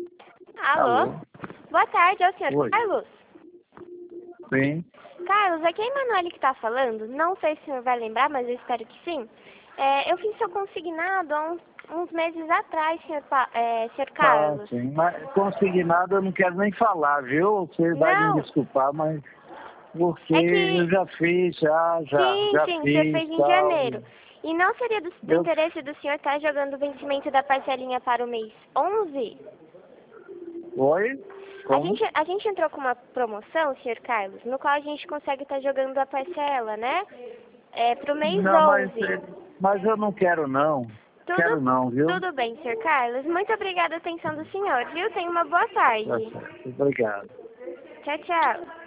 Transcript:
Alô? Alô? Boa tarde, é o senhor Oi. Carlos? Sim. Carlos, aqui é a Emanuele que está falando. Não sei se o senhor vai lembrar, mas eu espero que sim. Eu fiz seu consignado há uns meses atrás, senhor Ah, Carlos. sim. Mas consignado eu não quero nem falar, viu? Você vai me Não, desculpar, mas porque é eu que... já fiz, Sim, já sim, o senhor fiz, fez em tal. janeiro. E não seria do Eu, interesse do senhor estar jogando o vencimento da parcelinha para o mês 11? oi? A Como? gente, a gente entrou com uma promoção, senhor Carlos, no qual a gente consegue estar jogando a parcela, né? Pro mês Não, 11. mas eu não quero não. Tudo, Quero não, viu? tudo bem, senhor Carlos. Muito obrigada a atenção do senhor, viu? Tenha uma boa Tá tarde. certo. Obrigado. Tchau, tchau.